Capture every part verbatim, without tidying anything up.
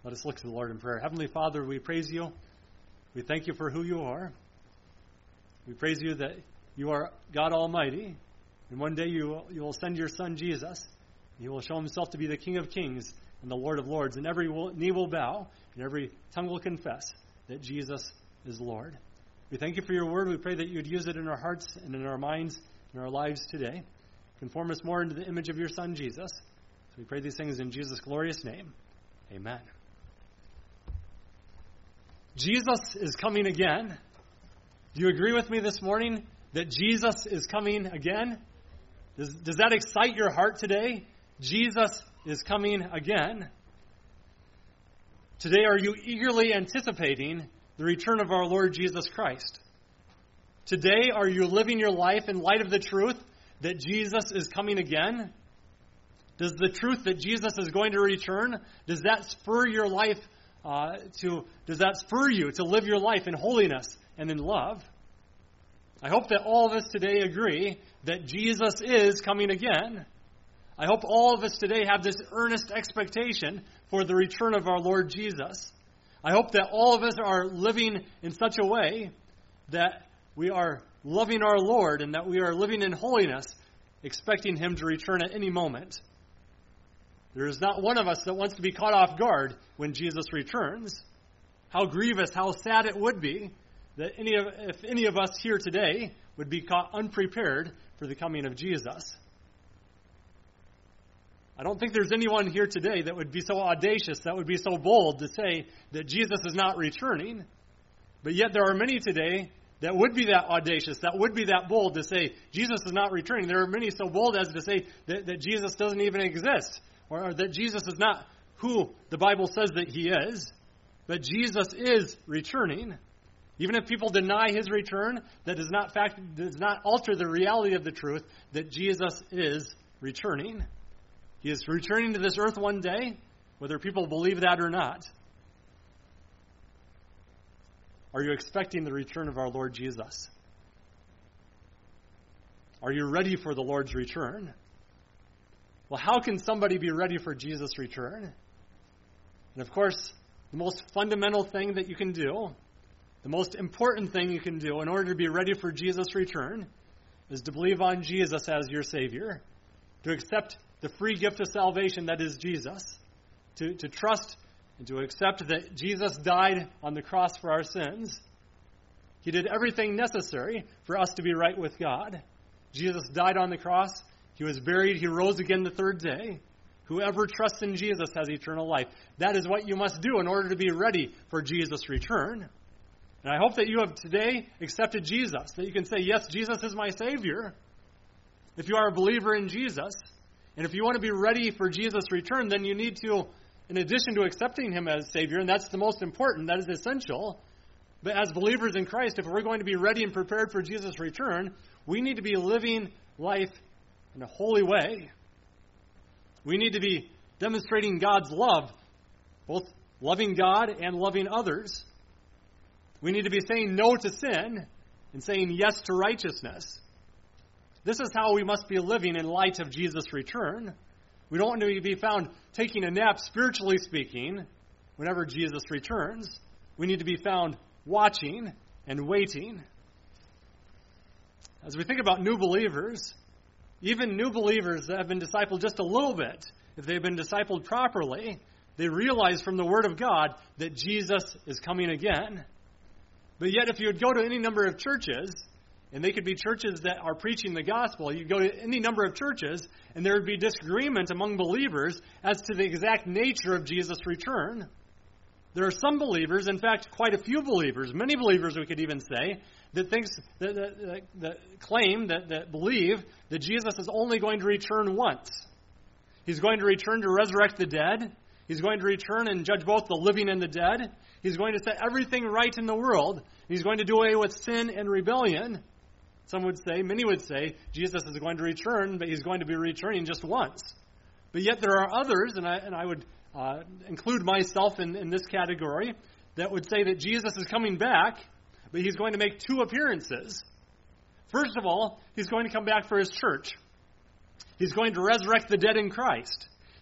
Let us look to the Lord in prayer. Heavenly Father, we praise you. We thank you for who you are. We praise you that you are God Almighty, and one day you will, you will send your Son Jesus. He will show himself to be the King of Kings and the Lord of Lords, and every knee will bow and every tongue will confess that Jesus is Lord. We thank you for your word. We pray that you would use it in our hearts and in our minds and our lives today. Conform us more into the image of your Son, Jesus. So we pray these things in Jesus' glorious name. Amen. Jesus is coming again. Do you agree with me this morning that Jesus is coming again? Does, does that excite your heart today? Jesus is coming again. Today, are you eagerly anticipating the return of our Lord Jesus Christ? Today, are you living your life in light of the truth that Jesus is coming again? Does the truth that Jesus is going to return, does that spur your life uh, to, does that spur you to live your life in holiness and in love? I hope that all of us today agree that Jesus is coming again. I hope all of us today have this earnest expectation for the return of our Lord Jesus. I hope that all of us are living in such a way that we are loving our Lord and that we are living in holiness, expecting him to return at any moment. There is not one of us that wants to be caught off guard when Jesus returns. How grievous, how sad it would be that any of, if any of us here today would be caught unprepared for the coming of Jesus. I don't think there's anyone here today that would be so audacious, that would be so bold to say that Jesus is not returning. But yet there are many today that would be that audacious, that would be that bold to say Jesus is not returning. There are many so bold as to say that, that Jesus doesn't even exist, or, or that Jesus is not who the Bible says that he is. But Jesus is returning. Even if people deny his return, that does not fact does not alter the reality of the truth that Jesus is returning. He is returning to this earth one day, whether people believe that or not. Are you expecting the return of our Lord Jesus? Are you ready for the Lord's return? Well, how can somebody be ready for Jesus' return? And of course, the most fundamental thing that you can do, the most important thing you can do in order to be ready for Jesus' return is to believe on Jesus as your Savior, to accept the free gift of salvation that is Jesus, to, to trust and to accept that Jesus died on the cross for our sins. He did everything necessary for us to be right with God. Jesus died on the cross. He was buried. He rose again the third day. Whoever trusts in Jesus has eternal life. That is what you must do in order to be ready for Jesus' return. And I hope that you have today accepted Jesus, that you can say, yes, Jesus is my Savior. If you are a believer in Jesus, and if you want to be ready for Jesus' return, then you need to, in addition to accepting him as Savior, and that's the most important, that is essential, but as believers in Christ, if we're going to be ready and prepared for Jesus' return, we need to be living life in a holy way. We need to be demonstrating God's love, both loving God and loving others. We need to be saying no to sin and saying yes to righteousness. This is how we must be living in light of Jesus' return. We don't want to be found taking a nap, spiritually speaking, whenever Jesus returns. We need to be found watching and waiting. As we think about new believers, even new believers that have been discipled just a little bit, if they've been discipled properly, they realize from the Word of God that Jesus is coming again. But yet, if you would go to any number of churches, and they could be churches that are preaching the gospel, you go to any number of churches, and there would be disagreement among believers as to the exact nature of Jesus' return. There are some believers, in fact, quite a few believers, many believers we could even say, that thinks that, that, that, that claim, that, that believe that Jesus is only going to return once. He's going to return to resurrect the dead. He's going to return and judge both the living and the dead. He's going to set everything right in the world. He's going to do away with sin and rebellion. Some would say, many would say, Jesus is going to return, but he's going to be returning just once. But yet there are others, and I, and I would uh, include myself in, in this category, that would say that Jesus is coming back, but he's going to make two appearances. First of all, he's going to come back for his church. He's going to resurrect the dead in Christ.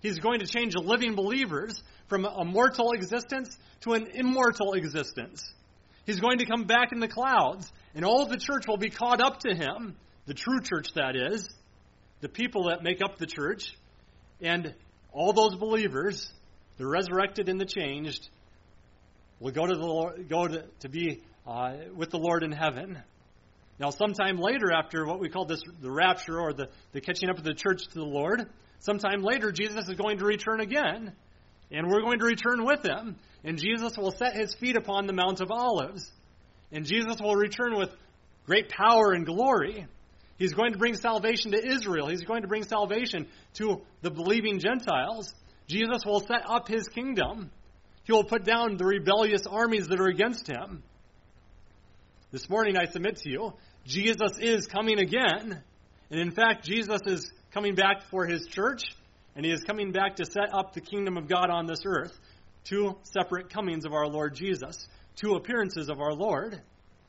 He's going to change living believers from a mortal existence to an immortal existence. He's going to come back in the clouds, and all of the church will be caught up to him, the true church that is, the people that make up the church, and all those believers, the resurrected and the changed, will go to the Lord, go to, to be uh, with the Lord in heaven. Now, sometime later, after what we call this the rapture or the, the catching up of the church to the Lord, sometime later, Jesus is going to return again, and we're going to return with him. And Jesus will set his feet upon the Mount of Olives. And Jesus will return with great power and glory. He's going to bring salvation to Israel. He's going to bring salvation to the believing Gentiles. Jesus will set up his kingdom. He will put down the rebellious armies that are against him. This morning I submit to you, Jesus is coming again. And in fact, Jesus is coming back for his church, and he is coming back to set up the kingdom of God on this earth. Two separate comings of our Lord Jesus. Two appearances of our Lord.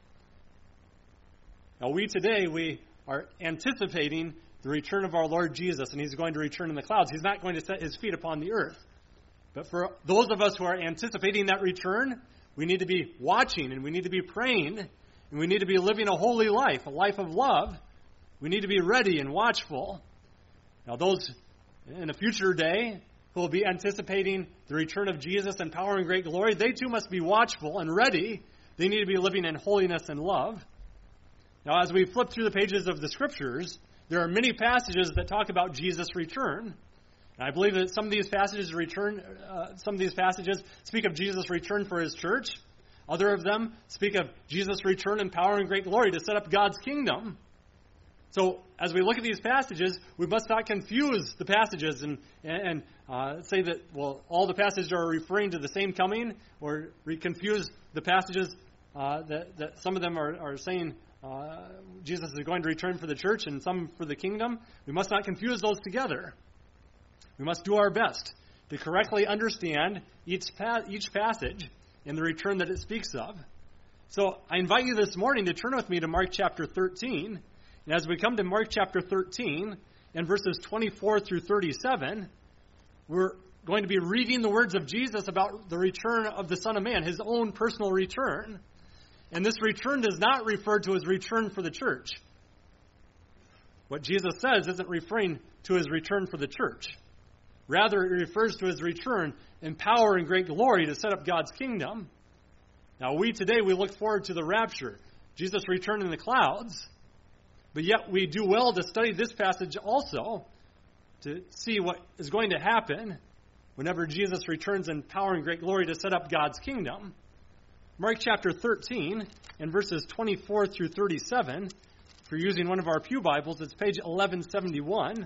Now we today, we are anticipating the return of our Lord Jesus, and he's going to return in the clouds. He's not going to set his feet upon the earth. But for those of us who are anticipating that return, we need to be watching, and we need to be praying, and we need to be living a holy life, a life of love. We need to be ready and watchful. Now those in a future day who will be anticipating the return of Jesus in power and great glory, they too must be watchful and ready. They need to be living in holiness and love. Now, as we flip through the pages of the Scriptures, there are many passages that talk about Jesus' return. And I believe that some of these passages return, uh, some of these passages speak of Jesus' return for his church. Other of them speak of Jesus' return in power and great glory to set up God's kingdom. So, as we look at these passages, we must not confuse the passages and, and uh, say that, well, all the passages are referring to the same coming, or we confuse the passages uh, that, that some of them are, are saying uh, Jesus is going to return for the church and some for the kingdom. We must not confuse those together. We must do our best to correctly understand each, pa- each passage and the return that it speaks of. So, I invite you this morning to turn with me to Mark chapter thirteen. And as we come to Mark chapter thirteen and verses twenty-four through thirty-seven, we're going to be reading the words of Jesus about the return of the Son of Man, his own personal return. And this return does not refer to his return for the church. What Jesus says isn't referring to his return for the church. Rather, it refers to his return in power and great glory to set up God's kingdom. Now, we today, we look forward to the rapture, Jesus' return in the clouds. But yet we do well to study this passage also to see what is going to happen whenever Jesus returns in power and great glory to set up God's kingdom. Mark chapter thirteen and verses twenty-four through thirty-seven. If you're using one of our pew Bibles, it's page eleven seventy-one.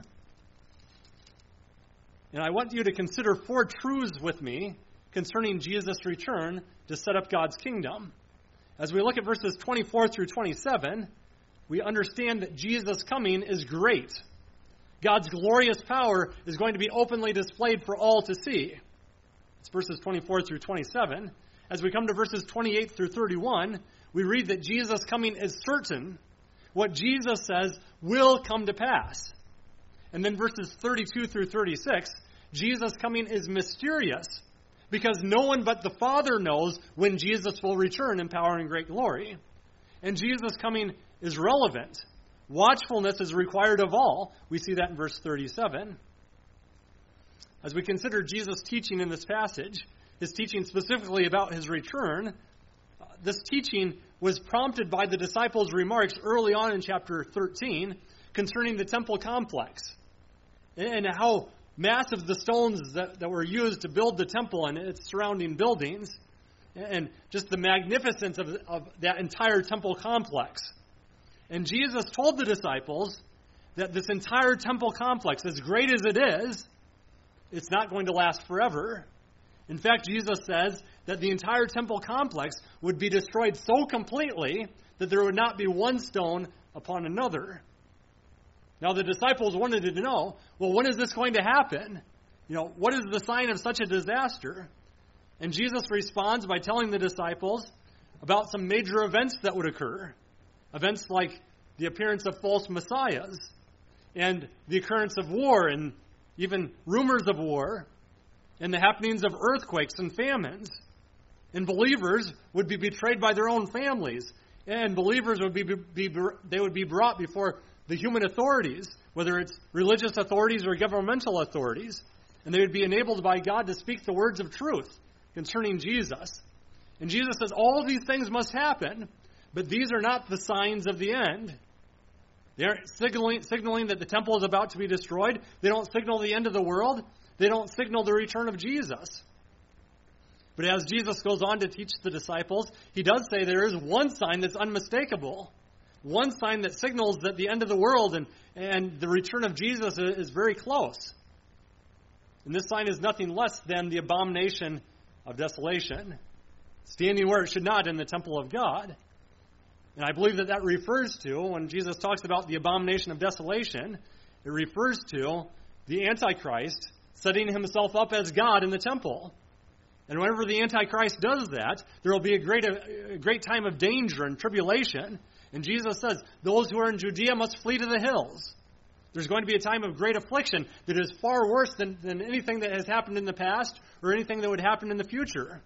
And I want you to consider four truths with me concerning Jesus' return to set up God's kingdom. As we look at verses twenty-four through twenty-seven, we understand that Jesus' coming is great. God's glorious power is going to be openly displayed for all to see. It's verses twenty-four through twenty-seven. As we come to verses twenty-eight through thirty-one, we read that Jesus' coming is certain. What Jesus says will come to pass. And then verses thirty-two through thirty-six, Jesus' coming is mysterious because no one but the Father knows when Jesus will return in power and great glory. And Jesus' coming is relevant. Watchfulness is required of all. We see that in verse thirty-seven. As we consider Jesus' teaching in this passage, his teaching specifically about his return, this teaching was prompted by the disciples' remarks early on in chapter thirteen concerning the temple complex and how massive the stones that, that were used to build the temple and its surrounding buildings, and just the magnificence of, of that entire temple complex. And Jesus told the disciples that this entire temple complex, as great as it is, it's not going to last forever. In fact, Jesus says that the entire temple complex would be destroyed so completely that there would not be one stone upon another. Now, the disciples wanted to know, well, when is this going to happen? You know, what is the sign of such a disaster? And Jesus responds by telling the disciples about some major events that would occur. Events like the appearance of false messiahs and the occurrence of war and even rumors of war, and the happenings of earthquakes and famines. And believers would be betrayed by their own families, and believers would be, be they would be brought before the human authorities, whether it's religious authorities or governmental authorities, and they would be enabled by God to speak the words of truth concerning Jesus. And Jesus says all these things must happen, but these are not the signs of the end. They aren't signaling, signaling that the temple is about to be destroyed. They don't signal the end of the world. They don't signal the return of Jesus. But as Jesus goes on to teach the disciples, he does say there is one sign that's unmistakable. One sign that signals that the end of the world and, and the return of Jesus is very close. And this sign is nothing less than the abomination of desolation, standing where it should not in the temple of God. And I believe that that refers to, when Jesus talks about the abomination of desolation, it refers to the Antichrist setting himself up as God in the temple. And whenever the Antichrist does that, there will be a great, a great time of danger and tribulation. And Jesus says, those who are in Judea must flee to the hills. There's going to be a time of great affliction that is far worse than, than anything that has happened in the past or anything that would happen in the future.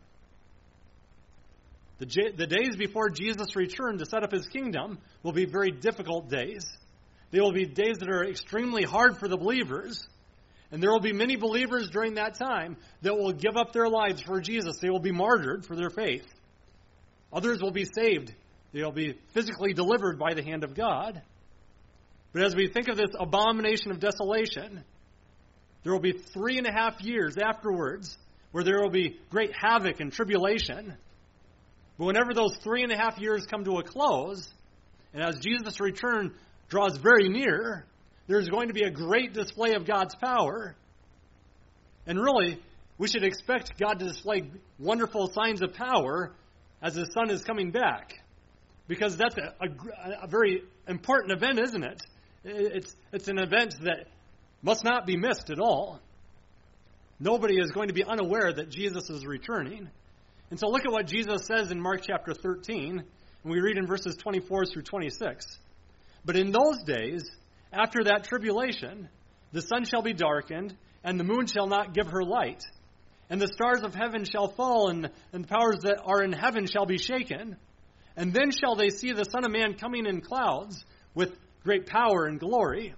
The, the days before Jesus' return to set up his kingdom will be very difficult days. They will be days that are extremely hard for the believers. And there will be many believers during that time that will give up their lives for Jesus. They will be martyred for their faith. Others will be saved. They will be physically delivered by the hand of God. But as we think of this abomination of desolation, there will be three and a half years afterwards where there will be great havoc and tribulation. But whenever those three and a half years come to a close, and as Jesus' return draws very near, there's going to be a great display of God's power. And really, we should expect God to display wonderful signs of power as his Son is coming back. Because that's a, a, a very important event, isn't it? It's, it's an event that must not be missed at all. Nobody is going to be unaware that Jesus is returning. And so look at what Jesus says in Mark chapter thirteen, and we read in verses twenty-four through twenty-six. But in those days, after that tribulation, the sun shall be darkened, and the moon shall not give her light. And the stars of heaven shall fall, and, and the powers that are in heaven shall be shaken. And then shall they see the Son of Man coming in clouds with great power and glory.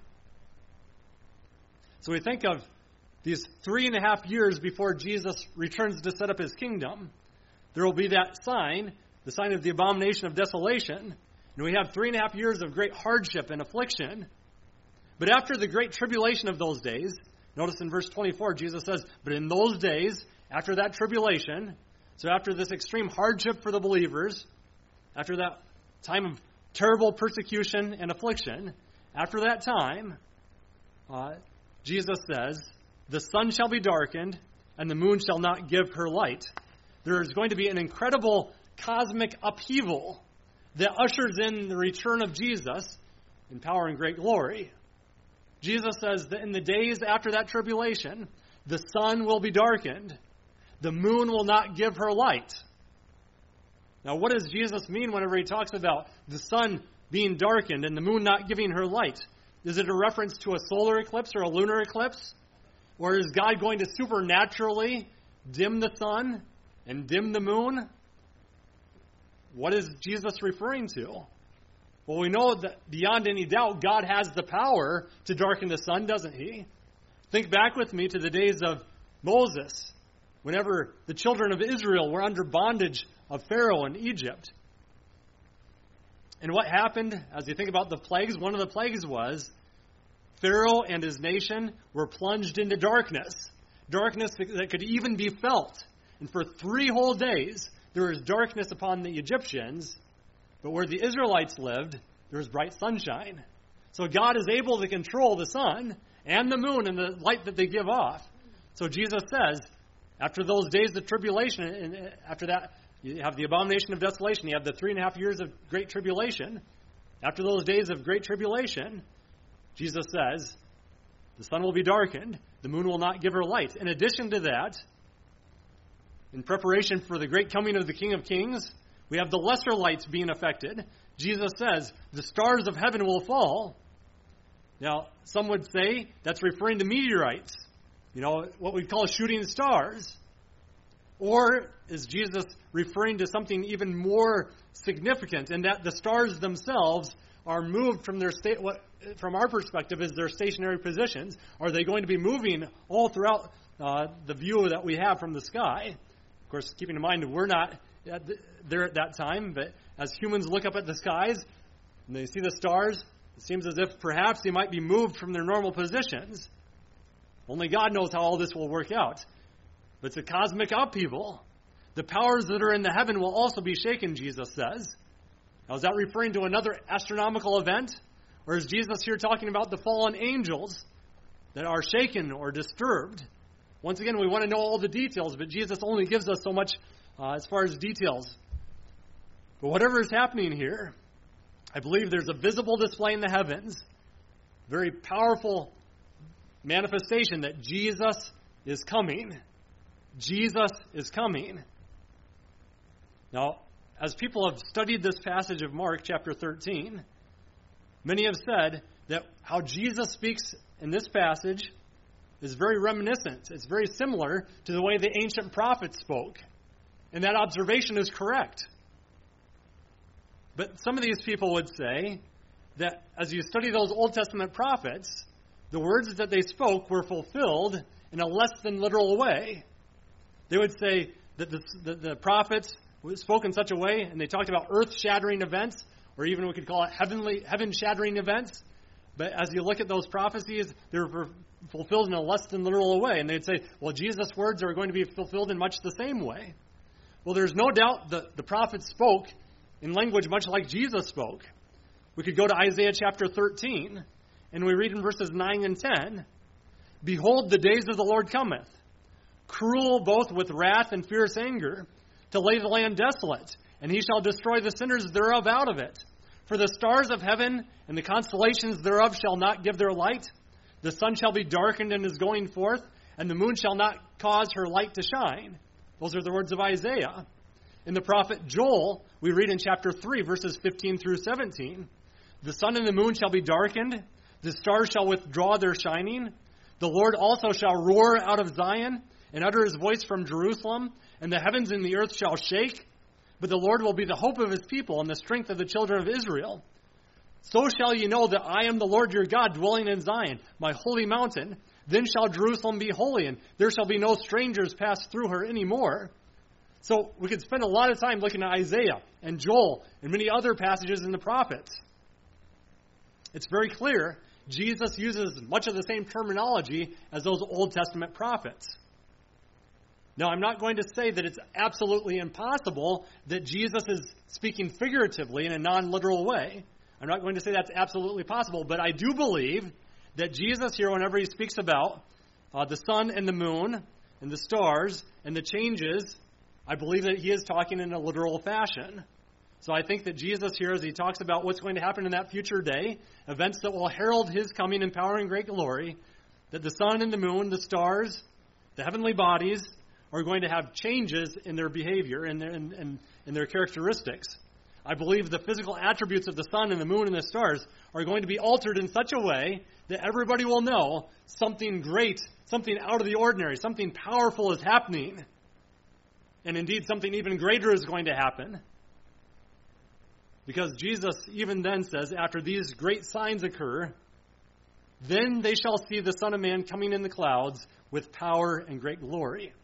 So we think of these three and a half years before Jesus returns to set up his kingdom. There will be that sign, the sign of the abomination of desolation. And we have three and a half years of great hardship and affliction. But after the great tribulation of those days, notice in verse twenty-four, Jesus says, but in those days, after that tribulation, so after this extreme hardship for the believers, after that time of terrible persecution and affliction, after that time, uh, Jesus says, the sun shall be darkened, and the moon shall not give her light. There is going to be an incredible cosmic upheaval that ushers in the return of Jesus in power and great glory. Jesus says that in the days after that tribulation, the sun will be darkened. The moon will not give her light. Now, what does Jesus mean whenever he talks about the sun being darkened and the moon not giving her light? Is it a reference to a solar eclipse or a lunar eclipse? Or is God going to supernaturally dim the sun and dim the moon? What is Jesus referring to? Well, we know that beyond any doubt, God has the power to darken the sun, doesn't he? Think back with me to the days of Moses, whenever the children of Israel were under bondage of Pharaoh in Egypt. And what happened, as you think about the plagues, one of the plagues was Pharaoh and his nation were plunged into darkness, darkness that could even be felt. And for three whole days, there was darkness upon the Egyptians, but where the Israelites lived, there was bright sunshine. So God is able to control the sun and the moon and the light that they give off. So Jesus says, after those days of tribulation, and after that, you have the abomination of desolation, you have the three and a half years of great tribulation. After those days of great tribulation, Jesus says, the sun will be darkened, the moon will not give her light. In addition to that, in preparation for the great coming of the King of Kings, we have the lesser lights being affected. Jesus says, the stars of heaven will fall. Now, some would say that's referring to meteorites. you know, what we call shooting stars? Or is Jesus referring to something even more significant in that the stars themselves are moved from their state, what, from our perspective, is their stationary positions? Are they going to be moving all throughout uh, the view that we have from the sky? Of course, keeping in mind we're not at the, there at that time, but as humans look up at the skies and they see the stars, it seems as if perhaps they might be moved from their normal positions. Only God knows how all this will work out. But it's a cosmic upheaval. The powers that are in the heaven will also be shaken, Jesus says. Now, is that referring to another astronomical event? Or is Jesus here talking about the fallen angels that are shaken or disturbed? Once again, we want to know all the details, but Jesus only gives us so much uh, as far as details. But whatever is happening here, I believe there's a visible display in the heavens, very powerful manifestation that Jesus is coming. Jesus is coming. Now, as people have studied this passage of Mark chapter thirteen, many have said that how Jesus speaks in this passage is very reminiscent. It's very similar to the way the ancient prophets spoke. And that observation is correct. But some of these people would say that as you study those Old Testament prophets, the words that they spoke were fulfilled in a less than literal way. They would say that the, the, the prophets spoke in such a way, and they talked about earth-shattering events, or even we could call it heavenly, heaven-shattering events. But as you look at those prophecies, they were fulfilled in a less than literal way. And they'd say, well, Jesus' words are going to be fulfilled in much the same way. Well, there's no doubt that the prophets spoke in language much like Jesus spoke. We could go to Isaiah chapter thirteen, and we read in verses nine and ten, "Behold, the days of the Lord cometh, cruel both with wrath and fierce anger, to lay the land desolate, and he shall destroy the sinners thereof out of it. For the stars of heaven and the constellations thereof shall not give their light. The sun shall be darkened in his going forth, and the moon shall not cause her light to shine." Those are the words of Isaiah. In the prophet Joel, we read in chapter three, verses fifteen through seventeen, "The sun and the moon shall be darkened, the stars shall withdraw their shining. The Lord also shall roar out of Zion, and utter his voice from Jerusalem, and the heavens and the earth shall shake. But the Lord will be the hope of his people, and the strength of the children of Israel. So shall ye know that I am the Lord your God, dwelling in Zion, my holy mountain. Then shall Jerusalem be holy, and there shall be no strangers pass through her any more." So we could spend a lot of time looking at Isaiah and Joel and many other passages in the prophets. It's very clear Jesus uses much of the same terminology as those Old Testament prophets. Now, I'm not going to say that it's absolutely impossible that Jesus is speaking figuratively in a non-literal way. I'm not going to say that's absolutely possible, but I do believe that Jesus here, whenever he speaks about uh, the sun and the moon and the stars and the changes, I believe that he is talking in a literal fashion. So I think that Jesus here, as he talks about what's going to happen in that future day, events that will herald his coming in power and great glory, that the sun and the moon, the stars, the heavenly bodies are going to have changes in their behavior and their, in, in, in their characteristics. I believe the physical attributes of the sun and the moon and the stars are going to be altered in such a way that everybody will know something great, something out of the ordinary, something powerful is happening. And indeed, something even greater is going to happen. Because Jesus even then says, after these great signs occur, then they shall see the Son of Man coming in the clouds with power and great glory.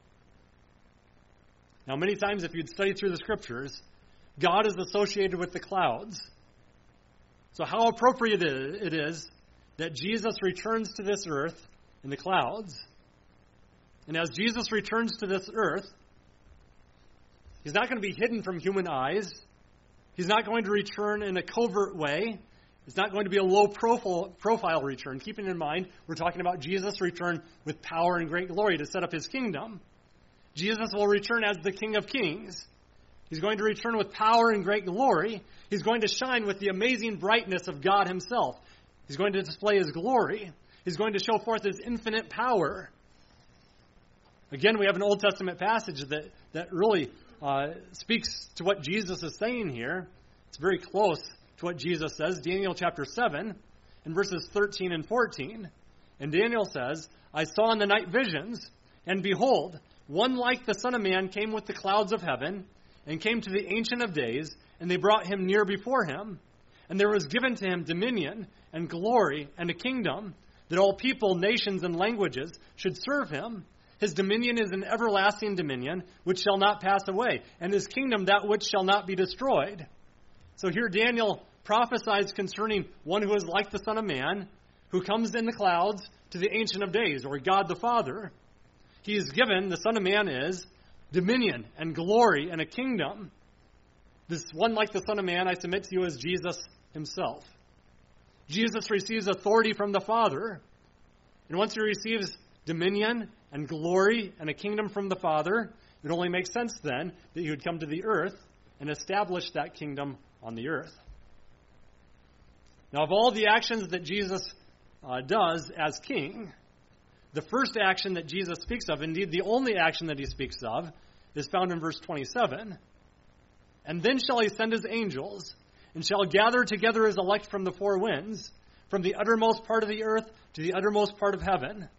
Now, many times, if you'd study through the Scriptures, God is associated with the clouds. So how appropriate it is that Jesus returns to this earth in the clouds. And as Jesus returns to this earth, he's not going to be hidden from human eyes. He's not going to return in a covert way. It's not going to be a low profile, profile return. Keeping in mind, we're talking about Jesus' return with power and great glory to set up his kingdom. Jesus will return as the King of Kings. He's going to return with power and great glory. He's going to shine with the amazing brightness of God himself. He's going to display his glory. He's going to show forth his infinite power. Again, we have an Old Testament passage that, that really uh, speaks to what Jesus is saying here. It's very close to what Jesus says. Daniel chapter seven, in verses thirteen and fourteen. And Daniel says, I saw in the night visions, and behold, one like the Son of Man came with the clouds of heaven, and came to the Ancient of Days, and they brought him near before him. And there was given to him dominion and glory and a kingdom, that all people, nations, and languages should serve him. His dominion is an everlasting dominion, which shall not pass away, and his kingdom that which shall not be destroyed. So here Daniel prophesies concerning one who is like the Son of Man, who comes in the clouds to the Ancient of Days, or God the Father. He is given, the Son of Man is, dominion and glory and a kingdom. This one like the Son of Man, I submit to you, is Jesus himself. Jesus receives authority from the Father. And once he receives dominion and glory and a kingdom from the Father, it only makes sense then that he would come to the earth and establish that kingdom on the earth. Now, of all the actions that Jesus uh, does as king, the first action that Jesus speaks of, indeed the only action that he speaks of, is found in verse twenty-seven. And then shall he send his angels, and shall gather together his elect from the four winds, from the uttermost part of the earth to the uttermost part of heaven.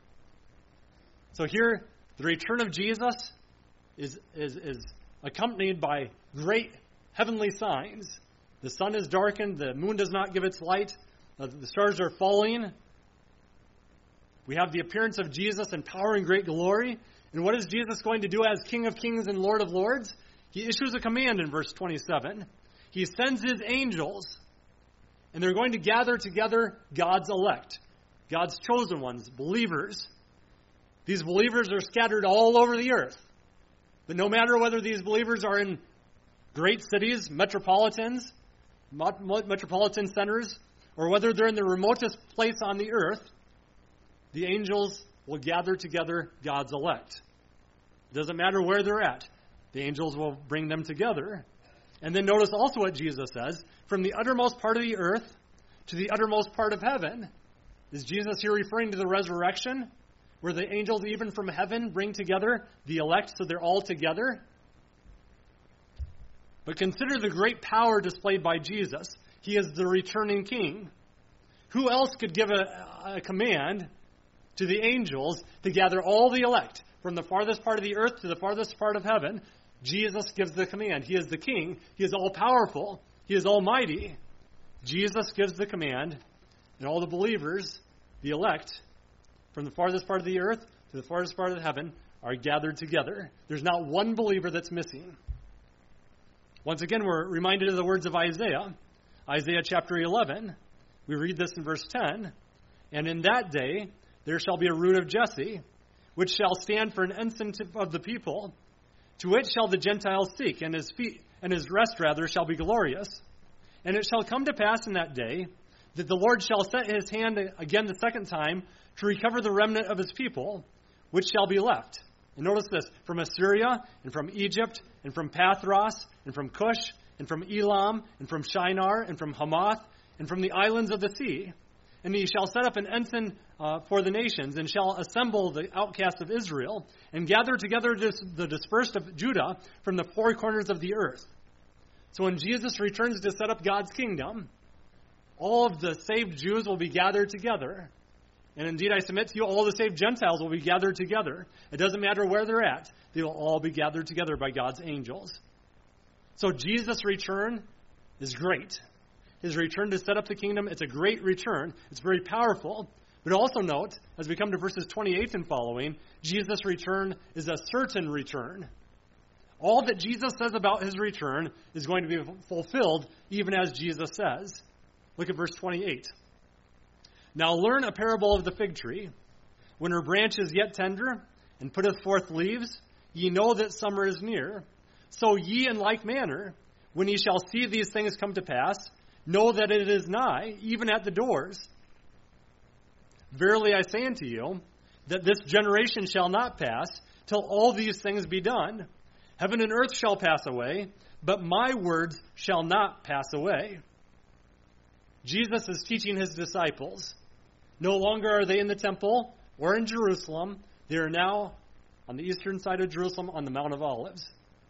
So here, the return of Jesus is, is, is accompanied by great heavenly signs. The sun is darkened, the moon does not give its light, the stars are falling. We have the appearance of Jesus in power and great glory. And what is Jesus going to do as King of Kings and Lord of Lords? He issues a command in verse twenty-seven. He sends his angels, and they're going to gather together God's elect, God's chosen ones, believers. These believers are scattered all over the earth. But no matter whether these believers are in great cities, metropolitans, metropolitan centers, or whether they're in the remotest place on the earth, the angels will gather together God's elect. It doesn't matter where they're at. The angels will bring them together. And then notice also what Jesus says, from the uttermost part of the earth to the uttermost part of heaven. Is Jesus here referring to the resurrection, where the angels even from heaven bring together the elect so they're all together? But consider the great power displayed by Jesus. He is the returning king. Who else could give a, a command to the angels to gather all the elect from the farthest part of the earth to the farthest part of heaven? Jesus gives the command. He is the king. He is all-powerful. He is almighty. Jesus gives the command, and all the believers, the elect, from the farthest part of the earth to the farthest part of heaven, are gathered together. There's not one believer that's missing. Once again, we're reminded of the words of Isaiah. Isaiah chapter eleven. We read this in verse ten. And in that day there shall be a root of Jesse, which shall stand for an ensign of the people. To it shall the Gentiles seek, and his feet and his rest rather shall be glorious. And it shall come to pass in that day that the Lord shall set his hand again the second time to recover the remnant of his people, which shall be left. And notice this, from Assyria, and from Egypt, and from Pathros, and from Cush, and from Elam, and from Shinar, and from Hamath, and from the islands of the sea. And he shall set up an ensign uh, for the nations, and shall assemble the outcasts of Israel, and gather together dis- the dispersed of Judah from the four corners of the earth. So when Jesus returns to set up God's kingdom, all of the saved Jews will be gathered together. And indeed, I submit to you, all the saved Gentiles will be gathered together. It doesn't matter where they're at. They will all be gathered together by God's angels. So Jesus' return is great. His return to set up the kingdom, it's a great return. It's very powerful. But also note, as we come to verses twenty-eight and following, Jesus' return is a certain return. All that Jesus says about his return is going to be fulfilled, even as Jesus says. Look at verse twenty-eight. Now learn a parable of the fig tree. When her branch is yet tender, and putteth forth leaves, ye know that summer is near. So ye in like manner, when ye shall see these things come to pass, know that it is nigh, even at the doors. Verily I say unto you, that this generation shall not pass, till all these things be done. Heaven and earth shall pass away, but my words shall not pass away. Jesus is teaching his disciples. No longer are they in the temple or in Jerusalem. They are now on the eastern side of Jerusalem on the Mount of Olives.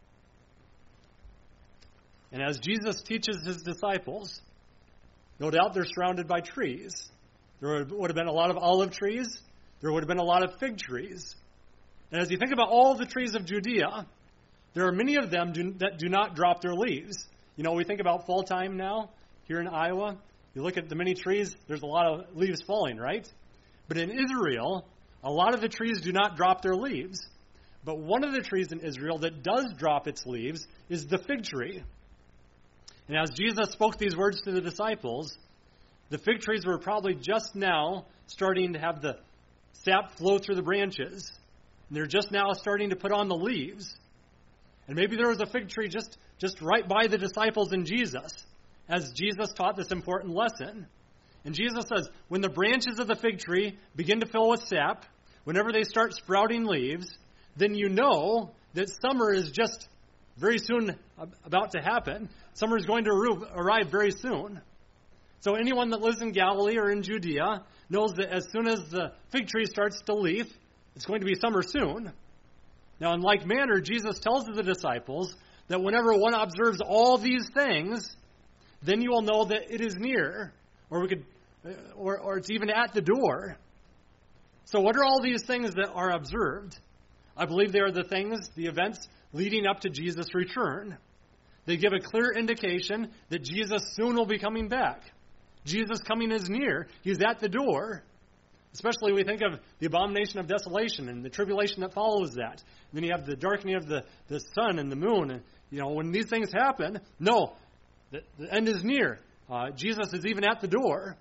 And as Jesus teaches his disciples, no doubt they're surrounded by trees. There would, would have been a lot of olive trees. There would have been a lot of fig trees. And as you think about all the trees of Judea, there are many of them do, that do not drop their leaves. You know, we think about fall time now here in Iowa. You look at the many trees, there's a lot of leaves falling, right? But in Israel, a lot of the trees do not drop their leaves. But one of the trees in Israel that does drop its leaves is the fig tree. And as Jesus spoke these words to the disciples, the fig trees were probably just now starting to have the sap flow through the branches. And they're just now starting to put on the leaves. And maybe there was a fig tree just, just right by the disciples and Jesus, as Jesus taught this important lesson. And Jesus says, when the branches of the fig tree begin to fill with sap, whenever they start sprouting leaves, then you know that summer is just very soon about to happen. Summer is going to arrive very soon. So anyone that lives in Galilee or in Judea knows that as soon as the fig tree starts to leaf, it's going to be summer soon. Now, in like manner, Jesus tells the disciples that whenever one observes all these things, then you will know that it is near, or we could, or, or it's even at the door. So, what are all these things that are observed? I believe they are the things, the events leading up to Jesus' return. They give a clear indication that Jesus soon will be coming back. Jesus' coming is near. He's at the door. Especially we think of the abomination of desolation and the tribulation that follows that. And then you have the darkening of the, the sun and the moon. And, you know, when these things happen, no, the, the end is near. Uh, Jesus is even at the door.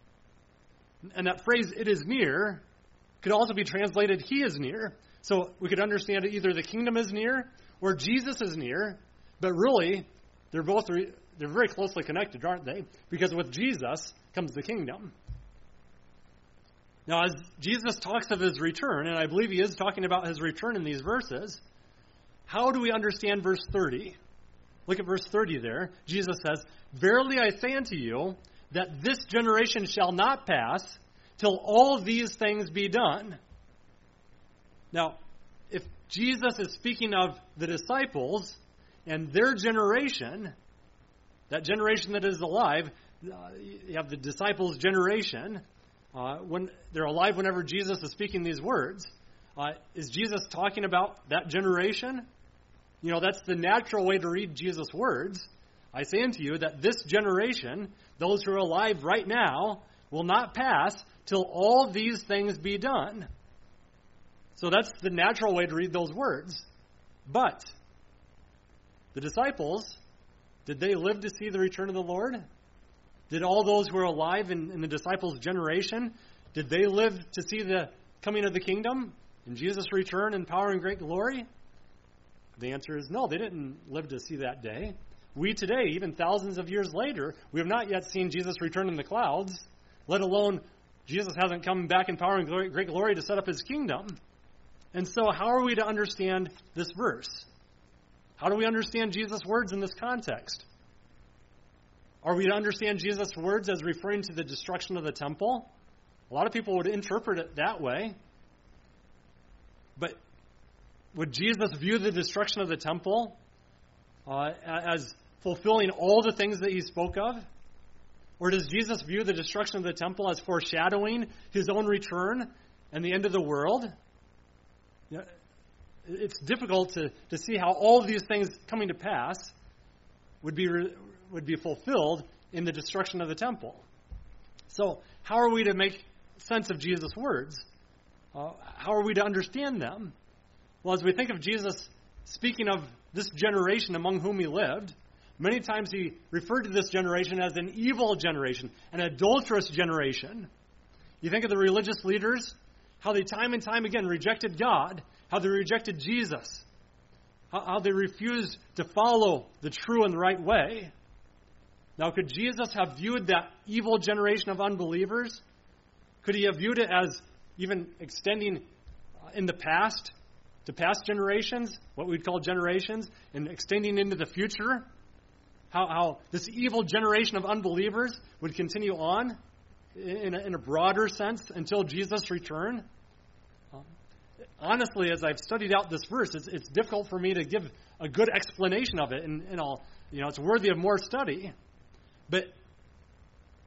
And that phrase, it is near, could also be translated, he is near. So we could understand it either the kingdom is near or Jesus is near. But really, they're both re- they're very closely connected, aren't they? Because with Jesus comes the kingdom. Now, as Jesus talks of his return, and I believe he is talking about his return in these verses, how do we understand verse thirty? Look at verse thirty there. Jesus says, "Verily I say unto you, that this generation shall not pass till all these things be done." Now, if Jesus is speaking of the disciples and their generation, that generation that is alive, uh, you have the disciples' generation, uh, when they're alive whenever Jesus is speaking these words. Uh, is Jesus talking about that generation? You know, that's the natural way to read Jesus' words. I say unto you that this generation, those who are alive right now, will not pass till all these things be done. So that's the natural way to read those words. But the disciples, did they live to see the return of the Lord? Did all those who were alive in, in the disciples' generation, did they live to see the coming of the kingdom and Jesus' return in power and great glory? The answer is no, they didn't live to see that day. We today, even thousands of years later, we have not yet seen Jesus return in the clouds, let alone Jesus hasn't come back in power and glory, great glory to set up his kingdom. And so how are we to understand this verse? How do we understand Jesus' words in this context? Are we to understand Jesus' words as referring to the destruction of the temple? A lot of people would interpret it that way. But would Jesus view the destruction of the temple uh, as fulfilling all the things that he spoke of? Or does Jesus view the destruction of the temple as foreshadowing his own return and the end of the world? You know, it's difficult to, to see how all of these things coming to pass would be would be fulfilled in the destruction of the temple. So how are we to make sense of Jesus' words? Uh, how are we to understand them? Well, as we think of Jesus speaking of this generation among whom he lived, many times he referred to this generation as an evil generation, an adulterous generation. You think of the religious leaders, how they time and time again rejected God, how they rejected Jesus, how, how they refused to follow the true and the right way. Now, could Jesus have viewed that evil generation of unbelievers? Could he have viewed it as even extending in the past to past generations, what we'd call generations, and extending into the future? How, how this evil generation of unbelievers would continue on in a, in a broader sense until Jesus' return? Um, honestly, as I've studied out this verse, it's, it's difficult for me to give a good explanation of it, and, and I'll, you know, it's worthy of more study. But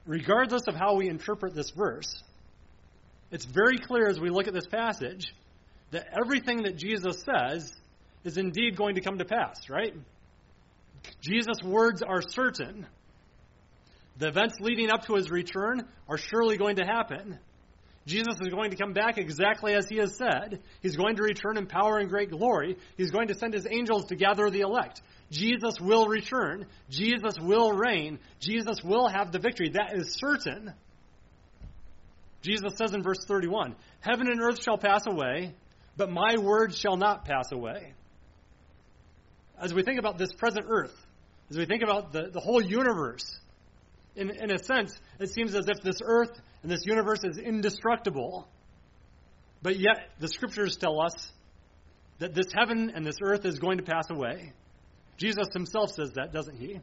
regardless of how we interpret this verse, it's very clear as we look at this passage that everything that Jesus says is indeed going to come to pass, right? Jesus' words are certain. The events leading up to his return are surely going to happen. Jesus is going to come back exactly as he has said. He's going to return in power and great glory. He's going to send his angels to gather the elect. Jesus will return. Jesus will reign. Jesus will have the victory. That is certain. Jesus says in verse thirty-one, heaven and earth shall pass away, but my words shall not pass away. As we think about this present earth, as we think about the, the whole universe, in, in a sense, it seems as if this earth and this universe is indestructible. But yet, the scriptures tell us that this heaven and this earth is going to pass away. Jesus himself says that, doesn't he?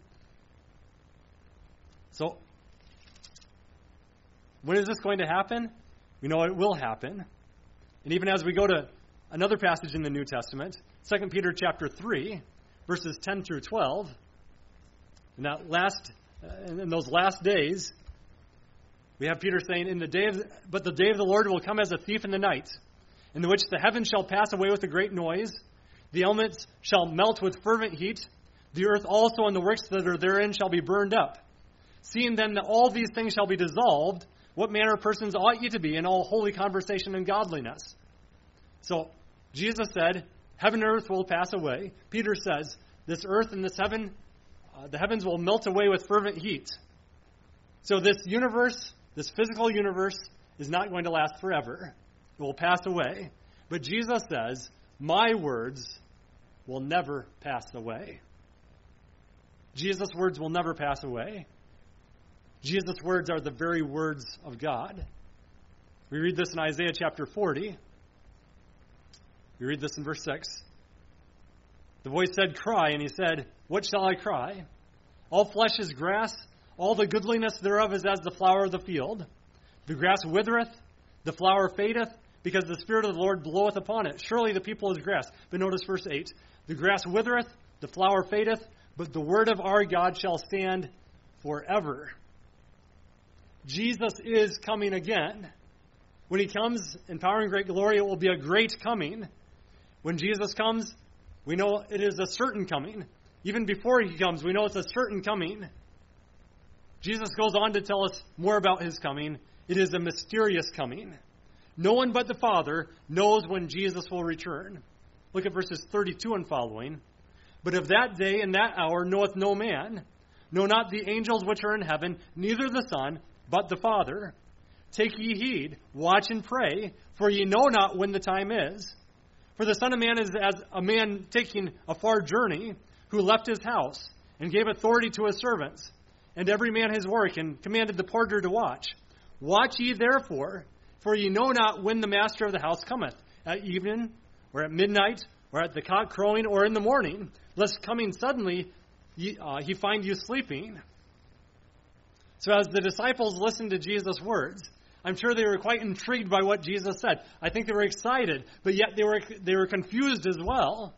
So, when is this going to happen? We know it will happen. And even as we go to another passage in the New Testament, Second Peter chapter three, verses ten through twelve, in that last, uh, in those last days, we have Peter saying, "In the day of, but the day of the Lord will come as a thief in the night, in which the heavens shall pass away with a great noise, the elements shall melt with fervent heat, the earth also and the works that are therein shall be burned up. Seeing then that all these things shall be dissolved, what manner of persons ought ye to be in all holy conversation and godliness?" So, Jesus said, heaven and earth will pass away. Peter says, this earth and this heaven, uh, the heavens will melt away with fervent heat. So this universe, this physical universe, is not going to last forever. It will pass away. But Jesus says, my words will never pass away. Jesus' words will never pass away. Jesus' words are the very words of God. We read this in Isaiah chapter forty. We read this in verse six. The voice said, cry, and he said, what shall I cry? All flesh is grass, all the goodliness thereof is as the flower of the field. The grass withereth, the flower fadeth, because the Spirit of the Lord bloweth upon it. Surely the people is grass. But notice verse eight. The grass withereth, the flower fadeth, but the word of our God shall stand forever. Jesus is coming again. When he comes in power and great glory, it will be a great coming. When Jesus comes, we know it is a certain coming. Even before he comes, we know it's a certain coming. Jesus goes on to tell us more about his coming. It is a mysterious coming. No one but the Father knows when Jesus will return. Look at verses thirty-two and following. But of that day and that hour knoweth no man, no, not the angels which are in heaven, neither the Son, but the Father. Take ye heed, watch and pray, for ye know not when the time is. For the Son of Man is as a man taking a far journey, who left his house, and gave authority to his servants, and every man his work, and commanded the porter to watch. Watch ye therefore, for ye know not when the master of the house cometh, at evening, or at midnight, or at the cock crowing, or in the morning, lest coming suddenly ye, uh, he find you sleeping. So as the disciples listened to Jesus' words, I'm sure they were quite intrigued by what Jesus said. I think they were excited, but yet they were they were confused as well.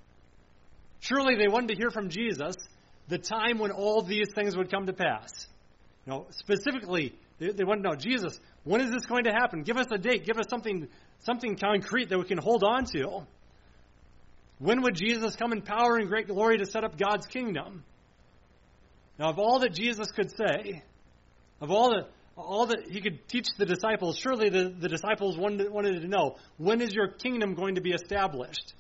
Surely they wanted to hear from Jesus the time when all these things would come to pass. You know, specifically, they, they wanted to know, Jesus, when is this going to happen? Give us a date. Give us something something concrete that we can hold on to. When would Jesus come in power and great glory to set up God's kingdom? Now, of all that Jesus could say, of all that all that he could teach the disciples, surely the, the disciples wanted, wanted to know, when is your kingdom going to be established?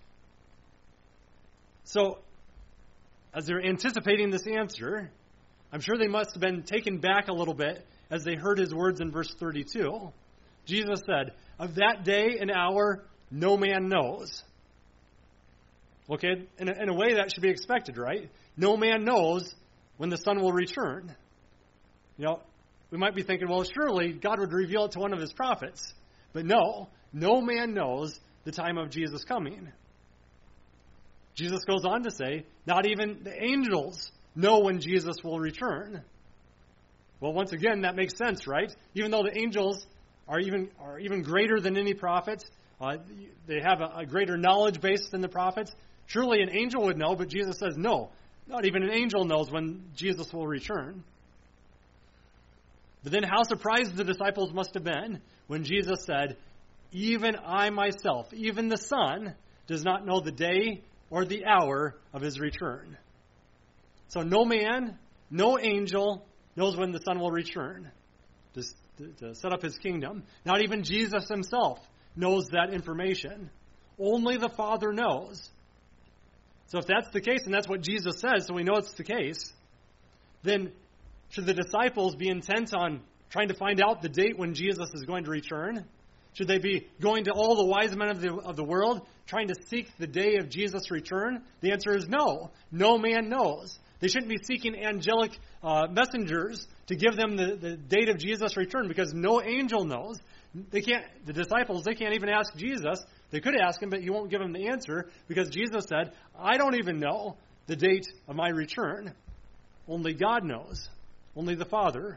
So, as they're anticipating this answer, I'm sure they must have been taken back a little bit as they heard his words in verse thirty-two. Jesus said, of that day and hour no man knows. Okay, in a, in a way that should be expected, right? No man knows when the Son will return. You know, we might be thinking, well, surely God would reveal it to one of his prophets. But no, no man knows the time of Jesus' coming. Jesus goes on to say, not even the angels know when Jesus will return. Well, once again, that makes sense, right? Even though the angels are even are even greater than any prophets, uh, they have a, a greater knowledge base than the prophets. Surely an angel would know, but Jesus says, no, not even an angel knows when Jesus will return. But then how surprised the disciples must have been when Jesus said, even I myself, even the Son, does not know the day or the hour of his return. So no man, no angel knows when the Son will return to, to set up his kingdom. Not even Jesus himself knows that information. Only the Father knows. So if that's the case, and that's what Jesus says, so we know it's the case, then should the disciples be intent on trying to find out the date when Jesus is going to return? Should they be going to all the wise men of the, of the world, trying to seek the day of Jesus' return? The answer is no. No man knows. They shouldn't be seeking angelic uh, messengers to give them the, the date of Jesus' return, because no angel knows. They can't. The disciples, they can't even ask Jesus. They could ask him, but he won't give them the answer, because Jesus said, I don't even know the date of my return. Only God knows. Only the Father.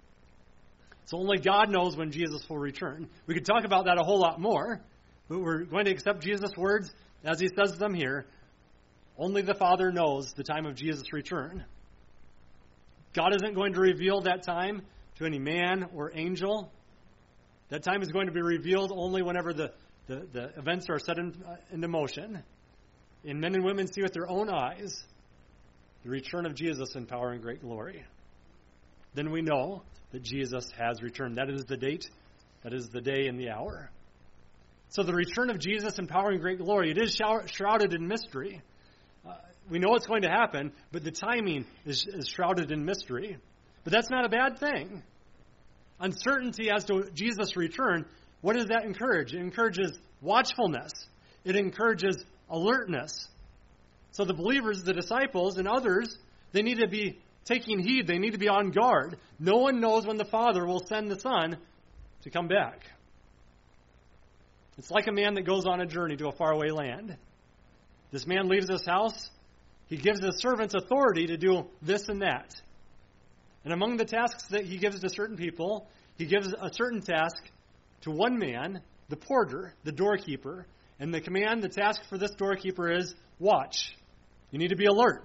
So only God knows when Jesus will return. We could talk about that a whole lot more, but we're going to accept Jesus' words as he says them here. Only the Father knows the time of Jesus' return. God isn't going to reveal that time to any man or angel. That time is going to be revealed only whenever the, the, the events are set in, uh, into motion. And men and women see with their own eyes the return of Jesus in power and great glory. Then we know that Jesus has returned. That is the date. That is the day and the hour. So the return of Jesus in power and great glory, it is shrouded in mystery. Uh, we know it's going to happen, but the timing is, is shrouded in mystery. But that's not a bad thing. Uncertainty as to Jesus' return, what does that encourage? It encourages watchfulness. It encourages alertness. So the believers, the disciples, and others, they need to be taking heed. They need to be on guard. No one knows when the Father will send the Son to come back. It's like a man that goes on a journey to a faraway land. This man leaves his house. He gives his servants authority to do this and that. And among the tasks that he gives to certain people, he gives a certain task to one man, the porter, the doorkeeper. And the command, the task for this doorkeeper is watch. You need to be alert.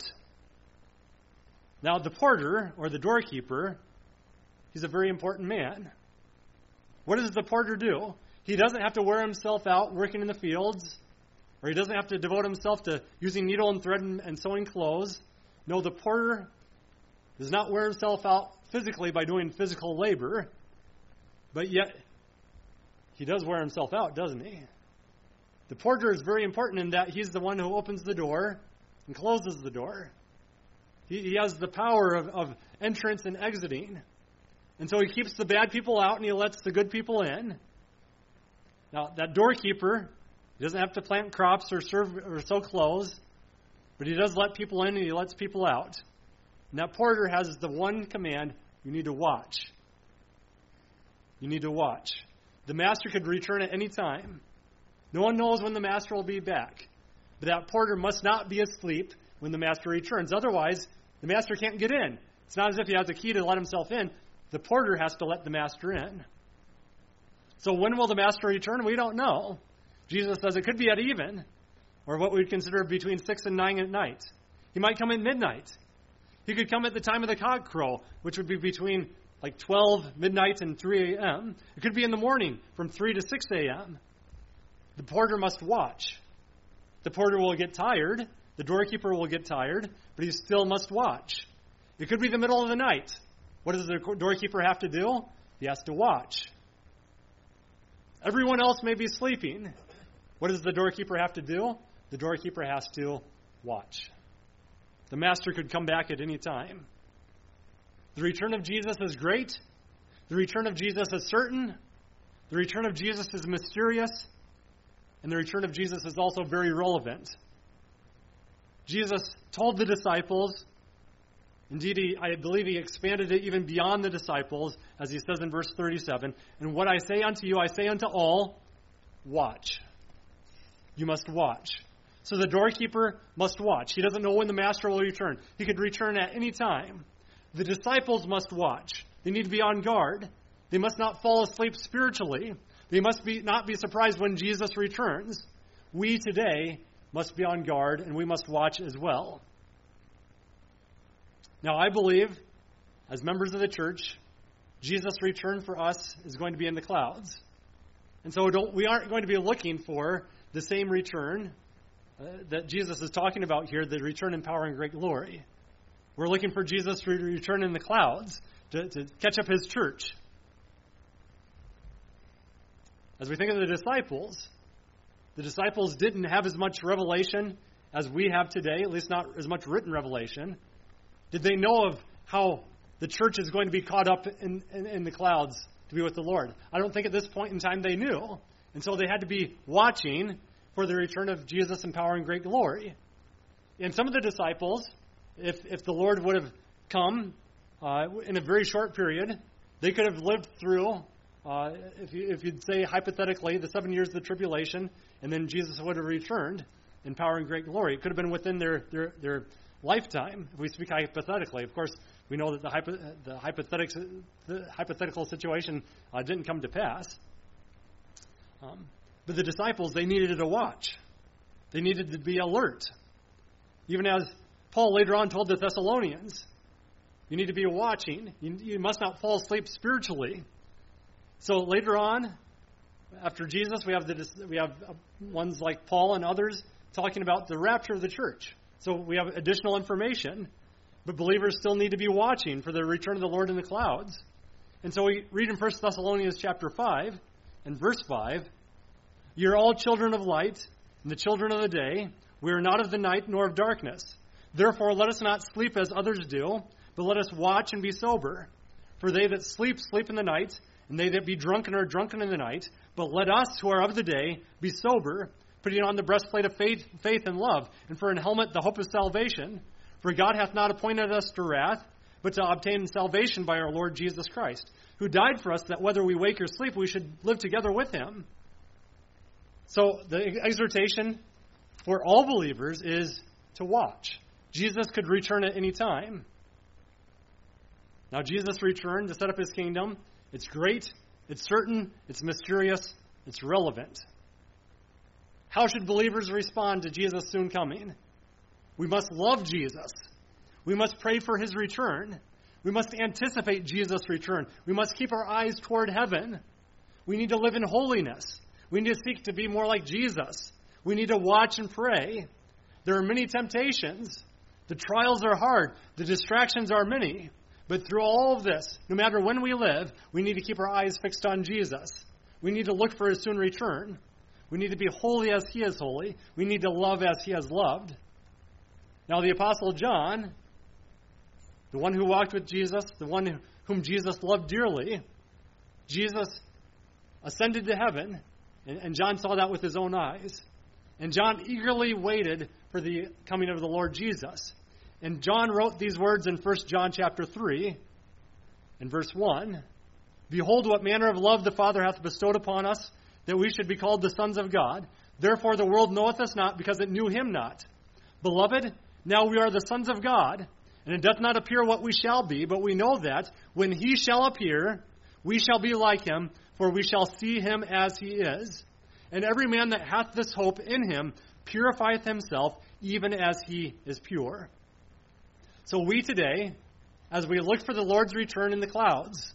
Now, the porter, or the doorkeeper, he's a very important man. What does the porter do? He doesn't have to wear himself out working in the fields, or he doesn't have to devote himself to using needle and thread and, and sewing clothes. No, the porter does not wear himself out physically by doing physical labor, but yet he does wear himself out, doesn't he? The porter is very important in that he's the one who opens the door and closes the door. He, he has the power of, of entrance and exiting. And so he keeps the bad people out and he lets the good people in. Now, that doorkeeper, he doesn't have to plant crops or serve or sew clothes, but he does let people in and he lets people out. And that porter has the one command: you need to watch. You need to watch. The master could return at any time. No one knows when the master will be back. But that porter must not be asleep when the master returns. Otherwise, the master can't get in. It's not as if he has a key to let himself in. The porter has to let the master in. So when will the master return? We don't know. Jesus says it could be at even, or what we would consider between six and nine at night. He might come at midnight. He could come at the time of the cock crow, which would be between like twelve midnight and three a.m. It could be in the morning from three to six a.m. The porter must watch. The porter will get tired. The doorkeeper will get tired, but he still must watch. It could be the middle of the night. What does the doorkeeper have to do? He has to watch. Everyone else may be sleeping. What does the doorkeeper have to do? The doorkeeper has to watch. The master could come back at any time. The return of Jesus is great. The return of Jesus is certain. The return of Jesus is mysterious. And the return of Jesus is also very relevant. Jesus told the disciples, indeed, he, I believe he expanded it even beyond the disciples, as he says in verse thirty-seven, and what I say unto you, I say unto all, watch. You must watch. So the doorkeeper must watch. He doesn't know when the master will return. He could return at any time. The disciples must watch. They need to be on guard. They must not fall asleep spiritually. They must be not be surprised when Jesus returns. We today must be on guard, and we must watch as well. Now, I believe, as members of the church, Jesus' return for us is going to be in the clouds. And so don't, we aren't going to be looking for the same return uh, that Jesus is talking about here, the return in power and great glory. We're looking for Jesus to return in the clouds to, to catch up his church. As we think of the disciples, the disciples didn't have as much revelation as we have today, at least not as much written revelation. Did they know of how the church is going to be caught up in, in, in the clouds to be with the Lord? I don't think at this point in time they knew. And so they had to be watching for the return of Jesus in power and great glory. And some of the disciples, if, if the Lord would have come uh, in a very short period, they could have lived through, uh, if, you, if you'd say hypothetically, the seven years of the tribulation, and then Jesus would have returned in power and great glory. It could have been within their, their, their lifetime, if we speak hypothetically. Of course, we know that the, hypo, the, hypothetics, the hypothetical situation uh, didn't come to pass. Um, but the disciples, they needed to watch. They needed to be alert. Even as Paul later on told the Thessalonians, you need to be watching. You, you must not fall asleep spiritually. So later on, after Jesus, we have the we have ones like Paul and others talking about the rapture of the church. So we have additional information, but believers still need to be watching for the return of the Lord in the clouds. And so we read in First Thessalonians chapter five and verse five, "You're all children of light and the children of the day. We are not of the night nor of darkness. Therefore let us not sleep as others do, but let us watch and be sober. For they that sleep, sleep in the night, and they that be drunken are drunken in the night. But let us who are of the day be sober, putting on the breastplate of faith, faith and love, and for an helmet the hope of salvation. For God hath not appointed us to wrath, but to obtain salvation by our Lord Jesus Christ, who died for us, that whether we wake or sleep, we should live together with him." So the exhortation for all believers is to watch. Jesus could return at any time. Now, Jesus returned to set up his kingdom. It's great, it's certain, it's mysterious, it's relevant. How should believers respond to Jesus' soon coming? We must love Jesus. We must pray for his return. We must anticipate Jesus' return. We must keep our eyes toward heaven. We need to live in holiness. We need to seek to be more like Jesus. We need to watch and pray. There are many temptations. The trials are hard. The distractions are many. But through all of this, no matter when we live, we need to keep our eyes fixed on Jesus. We need to look for his soon return. We need to be holy as he is holy. We need to love as he has loved. Now, the Apostle John, the one who walked with Jesus, the one whom Jesus loved dearly, Jesus ascended to heaven, and John saw that with his own eyes. And John eagerly waited for the coming of the Lord Jesus. And John wrote these words in First John chapter three, in verse one, "Behold, what manner of love the Father hath bestowed upon us, that we should be called the sons of God. Therefore the world knoweth us not, because it knew him not. Beloved, now we are the sons of God, and it doth not appear what we shall be, but we know that when he shall appear, we shall be like him, for we shall see him as he is. And every man that hath this hope in him purifieth himself, even as he is pure." So we today, as we look for the Lord's return in the clouds,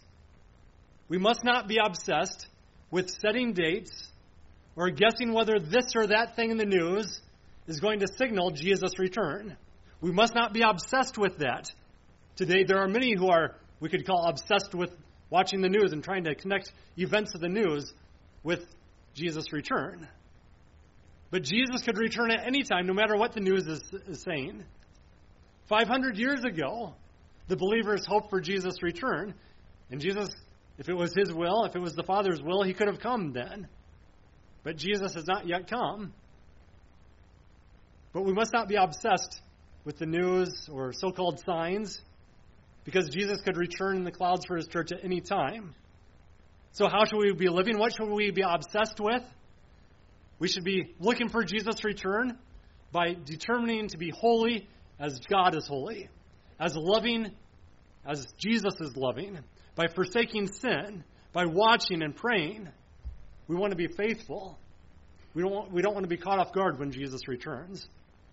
we must not be obsessed with setting dates or guessing whether this or that thing in the news is going to signal Jesus' return. We must not be obsessed with that. Today there are many who are, we could call, obsessed with watching the news and trying to connect events of the news with Jesus' return. But Jesus could return at any time, no matter what the news is, is saying. five hundred years ago, the believers hoped for Jesus' return. And Jesus, if it was his will, if it was the Father's will, he could have come then. But Jesus has not yet come. But we must not be obsessed with the news or so-called signs, because Jesus could return in the clouds for his church at any time. So how should we be living? What should we be obsessed with? We should be looking for Jesus' return by determining to be holy as God is holy, as loving as Jesus is loving, by forsaking sin, by watching and praying. We want to be faithful. We don't want, we don't want to be caught off guard when Jesus returns.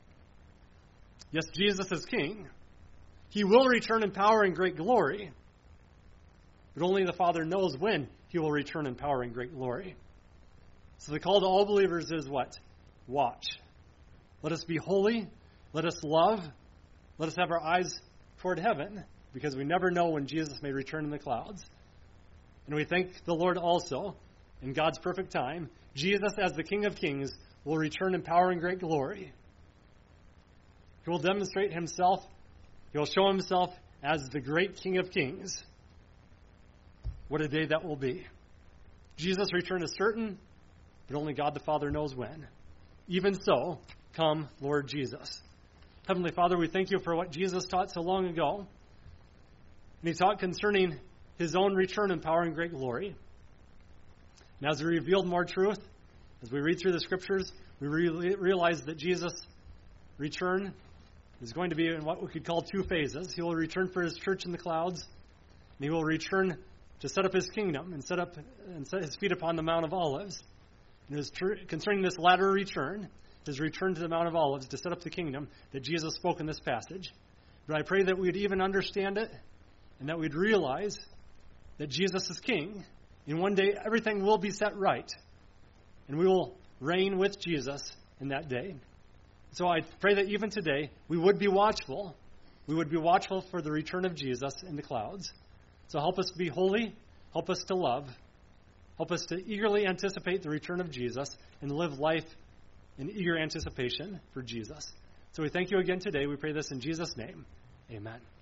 Yes, Jesus is King. He will return in power and great glory. but only the Father knows when he will return in power and great glory. So the call to all believers is what? Watch. Let us be holy. Let us love. Let us have our eyes toward heaven, because we never know when Jesus may return in the clouds. And we thank the Lord also, in God's perfect time, Jesus as the King of Kings will return in power and great glory. He will demonstrate himself. He will show himself as the great King of Kings. What a day that will be. Jesus' return is certain, but only God the Father knows when. Even so, come, Lord Jesus. Heavenly Father, we thank you for what Jesus taught so long ago. And he taught concerning his own return in power and great glory. And as we revealed more truth, as we read through the Scriptures, we re- realize that Jesus' return is going to be in what we could call two phases. He will return for his church in the clouds, and he will return to set up his kingdom and set up and set his feet upon the Mount of Olives. And his tr- concerning this latter return, his return to the Mount of Olives to set up the kingdom that Jesus spoke in this passage. But I pray that we'd even understand it, and that we'd realize that Jesus is king, and one day everything will be set right, and we will reign with Jesus in that day. So I pray that even today we would be watchful. We would be watchful for the return of Jesus in the clouds. So help us be holy, help us to love, help us to eagerly anticipate the return of Jesus and live life in eager anticipation for Jesus. So we thank you again today. We pray this in Jesus' name. Amen.